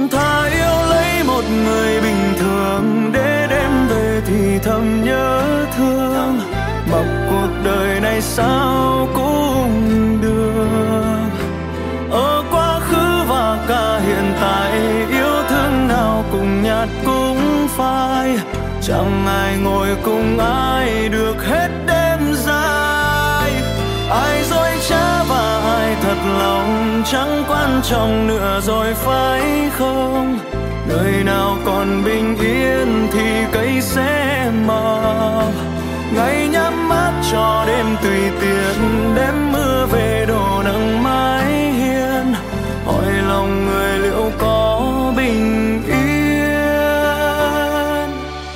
thà yêu lấy một người bình thường để đêm về thì thầm nhớ thương. Mặc cuộc đời này sao cũng được. Ở quá khứ và cả hiện tại, yêu thương nào cùng nhạt cũng phai. Chẳng ai ngồi cùng ai được hết đêm dài. Ai dối trá và ai thật lòng chẳng quan trọng nữa rồi phải không? Nơi nào còn bình yên thì cây sẽ mọc. Ngày nhắm mắt cho đêm tùy tiện, đêm mưa về đổ nắng mãi